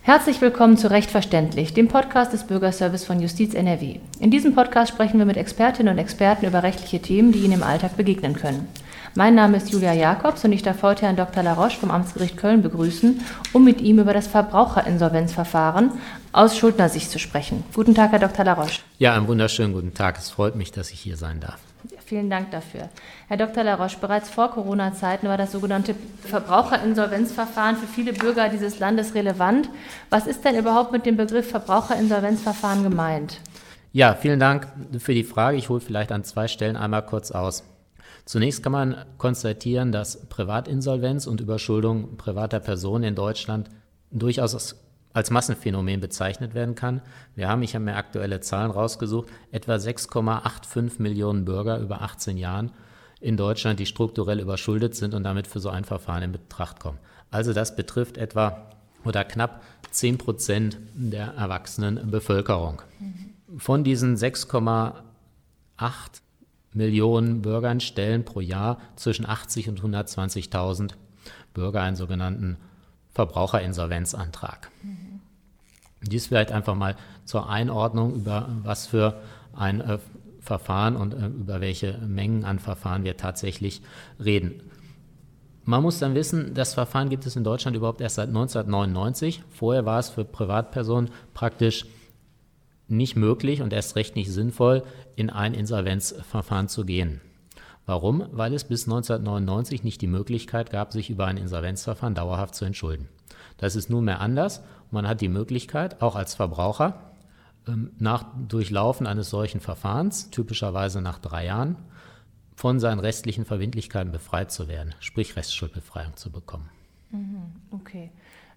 Herzlich willkommen zu Recht verständlich, dem Podcast des Bürgerservice von Justiz NRW. In diesem Podcast sprechen wir mit Expertinnen und Experten über rechtliche Themen, die Ihnen im Alltag begegnen können. Mein Name ist Julia Jakobs und ich darf heute Herrn Dr. Laroche vom Amtsgericht Köln begrüßen, um mit ihm über das Verbraucherinsolvenzverfahren aus Schuldnersicht zu sprechen. Guten Tag, Herr Dr. Laroche. Ja, einen wunderschönen guten Tag. Es freut mich, dass ich hier sein darf. Vielen Dank dafür. Herr Dr. Laroche, bereits vor Corona-Zeiten war das sogenannte Verbraucherinsolvenzverfahren für viele Bürger dieses Landes relevant. Was ist denn überhaupt mit dem Begriff Verbraucherinsolvenzverfahren gemeint? Ja, vielen Dank für die Frage. Ich hole vielleicht an zwei Stellen einmal kurz aus. Zunächst kann man konstatieren, dass Privatinsolvenz und Überschuldung privater Personen in Deutschland durchaus als Massenphänomen bezeichnet werden kann. Ich habe mir aktuelle Zahlen rausgesucht, etwa 6,85 Millionen Bürger über 18 Jahren in Deutschland, die strukturell überschuldet sind und damit für so ein Verfahren in Betracht kommen. Also das betrifft etwa oder knapp 10% der erwachsenen Bevölkerung. Von diesen 6,8 Millionen Bürgern stellen pro Jahr zwischen 80 und 120.000 Bürger einen sogenannten Verbraucherinsolvenzantrag. Dies vielleicht einfach mal zur Einordnung, über was für ein Verfahren und über welche Mengen an Verfahren wir tatsächlich reden. Man muss dann wissen, das Verfahren gibt es in Deutschland überhaupt erst seit 1999. Vorher war es für Privatpersonen praktisch nicht möglich und erst recht nicht sinnvoll, in ein Insolvenzverfahren zu gehen. Warum? Weil es bis 1999 nicht die Möglichkeit gab, sich über ein Insolvenzverfahren dauerhaft zu entschulden. Das ist nunmehr anders. Man hat die Möglichkeit, auch als Verbraucher, nach Durchlaufen eines solchen Verfahrens, typischerweise nach 3 Jahren, von seinen restlichen Verbindlichkeiten befreit zu werden, sprich Restschuldbefreiung zu bekommen. Okay.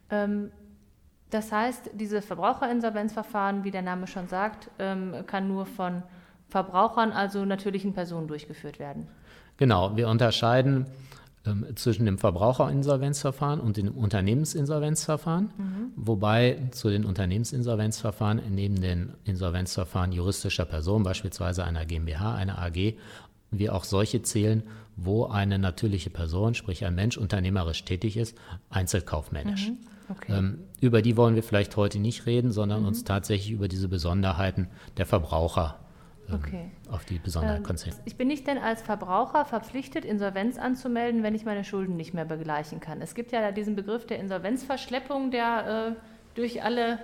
Das heißt, diese Verbraucherinsolvenzverfahren, wie der Name schon sagt, kann nur von Verbrauchern, also natürlichen Personen, durchgeführt werden. Genau, wir unterscheiden zwischen dem Verbraucherinsolvenzverfahren und dem Unternehmensinsolvenzverfahren, wobei zu den Unternehmensinsolvenzverfahren neben den Insolvenzverfahren juristischer Personen, beispielsweise einer GmbH, einer AG, wir auch solche zählen, wo eine natürliche Person, sprich ein Mensch, unternehmerisch tätig ist, einzelkaufmännisch. Okay. Über die wollen wir vielleicht heute nicht reden, sondern uns tatsächlich über diese Besonderheiten der Verbraucher auf die Besonderheiten konzentrieren. Ich bin nicht denn als Verbraucher verpflichtet, Insolvenz anzumelden, wenn ich meine Schulden nicht mehr begleichen kann. Es gibt ja diesen Begriff der Insolvenzverschleppung, der durch alle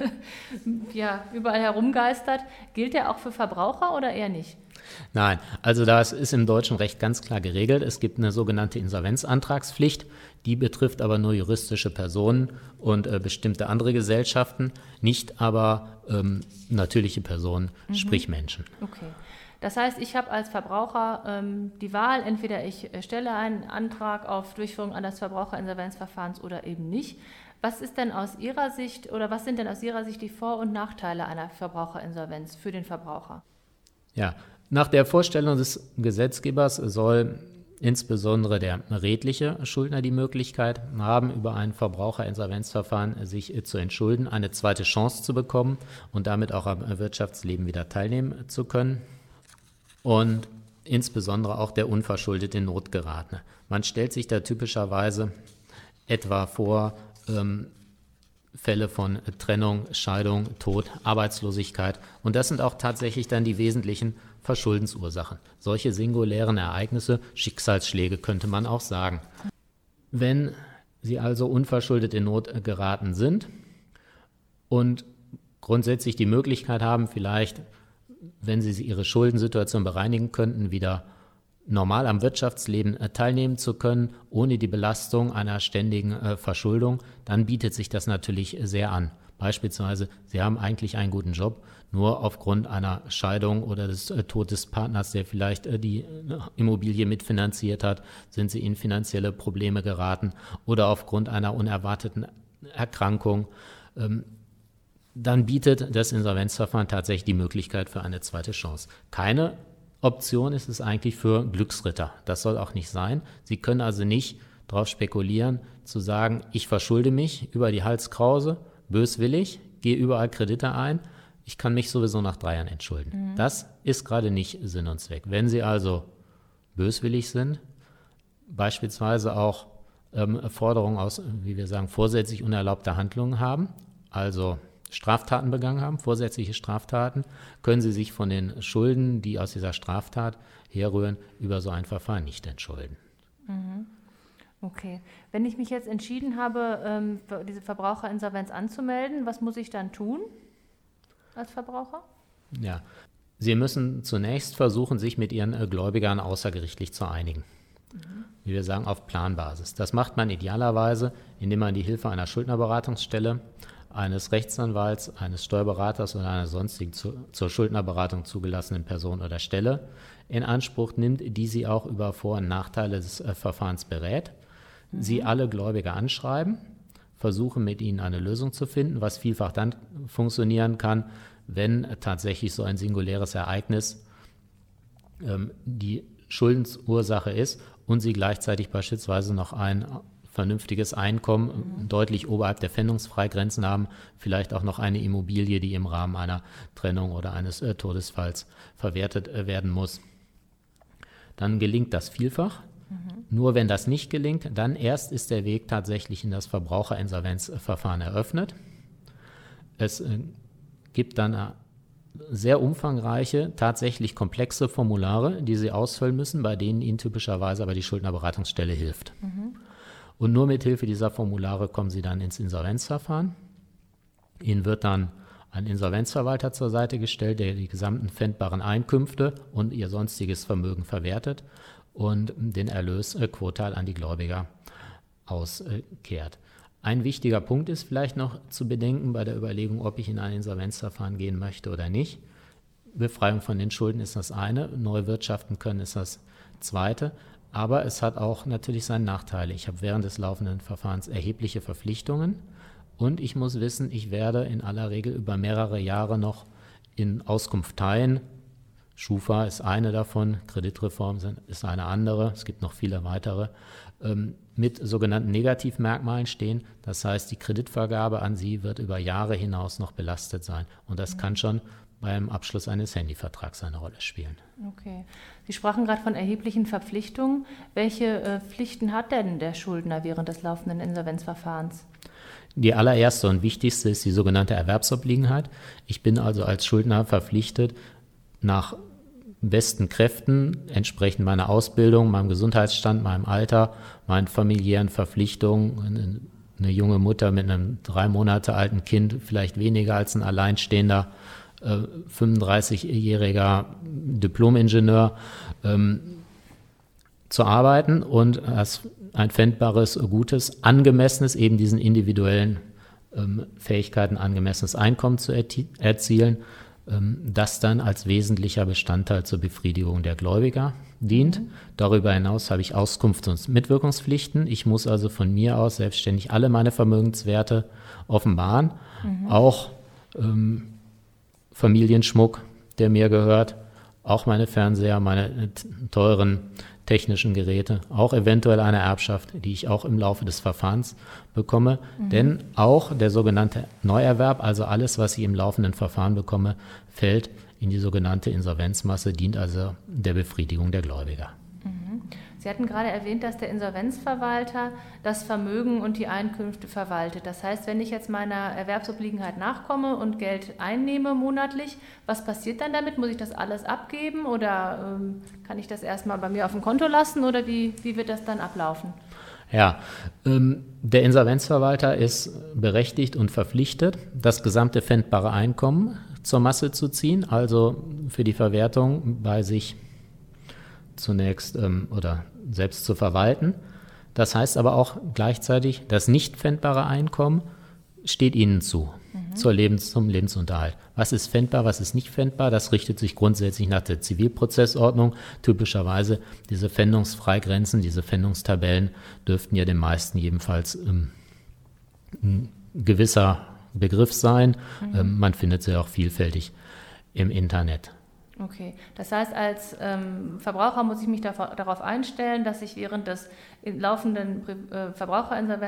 überall herumgeistert. Gilt der auch für Verbraucher oder eher nicht? Nein, also das ist im deutschen Recht ganz klar geregelt. Es gibt eine sogenannte Insolvenzantragspflicht, die betrifft aber nur juristische Personen und bestimmte andere Gesellschaften, nicht aber natürliche Personen, sprich Menschen. Okay. Das heißt, ich habe als Verbraucher die Wahl, entweder ich stelle einen Antrag auf Durchführung eines Verbraucherinsolvenzverfahrens oder eben nicht. Was ist denn aus Ihrer Sicht oder was sind denn aus Ihrer Sicht die Vor- und Nachteile einer Verbraucherinsolvenz für den Verbraucher? Ja, nach der Vorstellung des Gesetzgebers soll insbesondere der redliche Schuldner die Möglichkeit haben, über ein Verbraucherinsolvenzverfahren sich zu entschulden, eine zweite Chance zu bekommen und damit auch am Wirtschaftsleben wieder teilnehmen zu können. Und insbesondere auch der unverschuldet in Not geratene. Man stellt sich da typischerweise etwa vor Fälle von Trennung, Scheidung, Tod, Arbeitslosigkeit. Und das sind auch tatsächlich dann die wesentlichen Verschuldensursachen. Solche singulären Ereignisse, Schicksalsschläge könnte man auch sagen. Wenn Sie also unverschuldet in Not geraten sind und grundsätzlich die Möglichkeit haben, vielleicht, wenn Sie Ihre Schuldensituation bereinigen könnten, wieder normal am Wirtschaftsleben teilnehmen zu können, ohne die Belastung einer ständigen Verschuldung, dann bietet sich das natürlich sehr an. Beispielsweise, Sie haben eigentlich einen guten Job, nur aufgrund einer Scheidung oder des Todes des Partners, der vielleicht die Immobilie mitfinanziert hat, sind Sie in finanzielle Probleme geraten oder aufgrund einer unerwarteten Erkrankung. Dann bietet das Insolvenzverfahren tatsächlich die Möglichkeit für eine zweite Chance. Keine Option ist es eigentlich für Glücksritter. Das soll auch nicht sein. Sie können also nicht darauf spekulieren, zu sagen, ich verschulde mich über die Halskrause, böswillig, gehe überall Kredite ein, ich kann mich sowieso nach 3 Jahren entschulden. Das ist gerade nicht Sinn und Zweck. Wenn Sie also böswillig sind, beispielsweise auch Forderungen aus, wie wir sagen, vorsätzlich unerlaubter Handlungen haben also Straftaten begangen haben, vorsätzliche Straftaten, können sie sich von den Schulden, die aus dieser Straftat herrühren, über so ein Verfahren nicht entschulden. Okay. Wenn ich mich jetzt entschieden habe, diese Verbraucherinsolvenz anzumelden, was muss ich dann tun als Verbraucher? Ja, Sie müssen zunächst versuchen, sich mit Ihren Gläubigern außergerichtlich zu einigen. Wie wir sagen, auf Planbasis. Das macht man idealerweise, indem man die Hilfe einer Schuldnerberatungsstelle, eines Rechtsanwalts, eines Steuerberaters oder einer sonstigen zur Schuldnerberatung zugelassenen Person oder Stelle in Anspruch nimmt, die Sie auch über Vor- und Nachteile des Verfahrens berät. Sie alle Gläubiger anschreiben, versuchen mit ihnen eine Lösung zu finden, was vielfach dann funktionieren kann, wenn tatsächlich so ein singuläres Ereignis die Schuldensursache ist und Sie gleichzeitig beispielsweise noch ein vernünftiges Einkommen deutlich oberhalb der Pfändungsfreigrenzen haben, vielleicht auch noch eine Immobilie, die im Rahmen einer Trennung oder eines Todesfalls verwertet werden muss. Dann gelingt das vielfach. Nur wenn das nicht gelingt, dann erst ist der Weg tatsächlich in das Verbraucherinsolvenzverfahren eröffnet. Es gibt dann sehr umfangreiche, tatsächlich komplexe Formulare, die Sie ausfüllen müssen, bei denen Ihnen typischerweise aber die Schuldnerberatungsstelle hilft. Und nur mit Hilfe dieser Formulare kommen Sie dann ins Insolvenzverfahren. Ihnen wird dann ein Insolvenzverwalter zur Seite gestellt, der die gesamten pfändbaren Einkünfte und ihr sonstiges Vermögen verwertet und den Erlös quotal an die Gläubiger auskehrt. Ein wichtiger Punkt ist vielleicht noch zu bedenken bei der Überlegung, ob ich in ein Insolvenzverfahren gehen möchte oder nicht. Befreiung von den Schulden ist das eine, neu wirtschaften können ist das zweite. Aber es hat auch natürlich seine Nachteile. Ich habe während des laufenden Verfahrens erhebliche Verpflichtungen und ich muss wissen, ich werde in aller Regel über mehrere Jahre noch in Auskunfteien, Schufa ist eine davon, Kreditreform ist eine andere, es gibt noch viele weitere, mit sogenannten Negativmerkmalen stehen. Das heißt, die Kreditvergabe an Sie wird über Jahre hinaus noch belastet sein und das kann schon beim Abschluss eines Handyvertrags eine Rolle spielen. Okay. Sie sprachen gerade von erheblichen Verpflichtungen. Welche Pflichten hat denn der Schuldner während des laufenden Insolvenzverfahrens? Die allererste und wichtigste ist die sogenannte Erwerbsobliegenheit. Ich bin also als Schuldner verpflichtet, nach besten Kräften, entsprechend meiner Ausbildung, meinem Gesundheitsstand, meinem Alter, meinen familiären Verpflichtungen, eine junge Mutter mit einem 3 Monate alten Kind, vielleicht weniger als ein alleinstehender 35-jähriger Diplom-Ingenieur zu arbeiten und als ein pfändbares, gutes, angemessenes, eben diesen individuellen Fähigkeiten angemessenes Einkommen zu erzielen, das dann als wesentlicher Bestandteil zur Befriedigung der Gläubiger dient. Darüber hinaus habe ich Auskunfts- und Mitwirkungspflichten. Ich muss also von mir aus selbstständig alle meine Vermögenswerte offenbaren, auch Familienschmuck, der mir gehört, auch meine Fernseher, meine teuren technischen Geräte, auch eventuell eine Erbschaft, die ich auch im Laufe des Verfahrens bekomme. Denn auch der sogenannte Neuerwerb, also alles, was ich im laufenden Verfahren bekomme, fällt in die sogenannte Insolvenzmasse, dient also der Befriedigung der Gläubiger. Sie hatten gerade erwähnt, dass der Insolvenzverwalter das Vermögen und die Einkünfte verwaltet. Das heißt, wenn ich jetzt meiner Erwerbsobliegenheit nachkomme und Geld einnehme monatlich, was passiert dann damit? Muss ich das alles abgeben oder kann ich das erstmal bei mir auf dem Konto lassen oder wie wird das dann ablaufen? Ja, der Insolvenzverwalter ist berechtigt und verpflichtet, das gesamte pfändbare Einkommen zur Masse zu ziehen, also für die Verwertung bei sich zunächst oder selbst zu verwalten. Das heißt aber auch gleichzeitig, das nicht pfändbare Einkommen steht Ihnen zu, zum Lebensunterhalt. Was ist pfändbar, was ist nicht pfändbar? Das richtet sich grundsätzlich nach der Zivilprozessordnung. Typischerweise diese Pfändungsfreigrenzen, diese Pfändungstabellen dürften ja den meisten jedenfalls ein gewisser Begriff sein. Man findet sie auch vielfältig im Internet. Okay, das heißt, als Verbraucher muss ich mich darauf einstellen, dass ich während des laufenden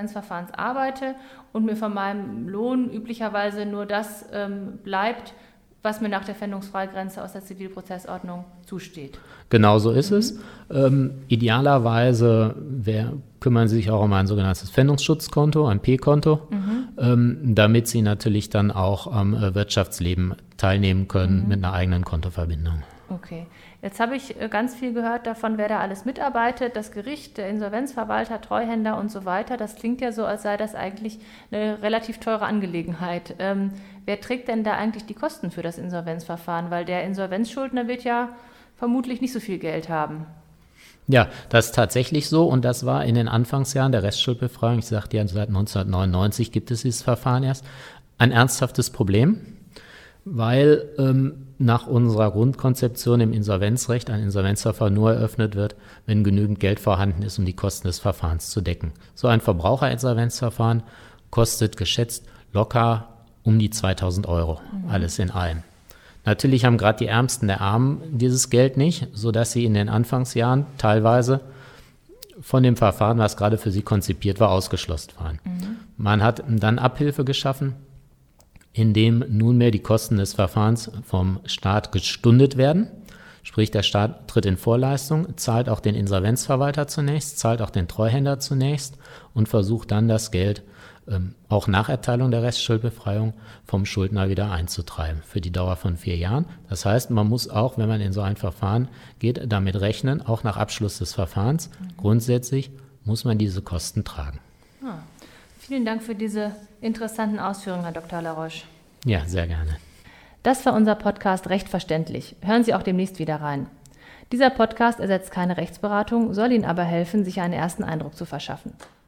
Verbraucherinsolvenzverfahrens arbeite und mir von meinem Lohn üblicherweise nur das bleibt, was mir nach der Pfändungsfreigrenze aus der Zivilprozessordnung zusteht. Genau so ist es. Idealerweise kümmern Sie sich auch um ein sogenanntes Pfändungsschutzkonto, ein P-Konto, damit Sie natürlich dann auch am Wirtschaftsleben teilnehmen können mit einer eigenen Kontoverbindung. Okay. Jetzt habe ich ganz viel gehört davon, wer da alles mitarbeitet, das Gericht, der Insolvenzverwalter, Treuhänder und so weiter. Das klingt ja so, als sei das eigentlich eine relativ teure Angelegenheit. Wer trägt denn da eigentlich die Kosten für das Insolvenzverfahren? Weil der Insolvenzschuldner wird ja vermutlich nicht so viel Geld haben. Ja, das ist tatsächlich so und das war in den Anfangsjahren der Restschuldbefreiung, ich sagte ja, seit 1999 gibt es dieses Verfahren erst, ein ernsthaftes Problem, weil nach unserer Grundkonzeption im Insolvenzrecht ein Insolvenzverfahren nur eröffnet wird, wenn genügend Geld vorhanden ist, um die Kosten des Verfahrens zu decken. So ein Verbraucherinsolvenzverfahren kostet geschätzt locker um die 2.000 Euro, alles in allem. Natürlich haben gerade die Ärmsten der Armen dieses Geld nicht, sodass sie in den Anfangsjahren teilweise von dem Verfahren, was gerade für sie konzipiert war, ausgeschlossen waren. Man hat dann Abhilfe geschaffen, indem nunmehr die Kosten des Verfahrens vom Staat gestundet werden. Sprich, der Staat tritt in Vorleistung, zahlt auch den Insolvenzverwalter zunächst, zahlt auch den Treuhänder zunächst und versucht dann das Geld auch nach Erteilung der Restschuldbefreiung vom Schuldner wieder einzutreiben für die Dauer von 4 Jahren. Das heißt, man muss auch, wenn man in so ein Verfahren geht, damit rechnen, auch nach Abschluss des Verfahrens. Grundsätzlich muss man diese Kosten tragen. Vielen Dank für diese interessanten Ausführungen, Herr Dr. Laroche. Ja, sehr gerne. Das war unser Podcast Recht verständlich. Hören Sie auch demnächst wieder rein. Dieser Podcast ersetzt keine Rechtsberatung, soll Ihnen aber helfen, sich einen ersten Eindruck zu verschaffen.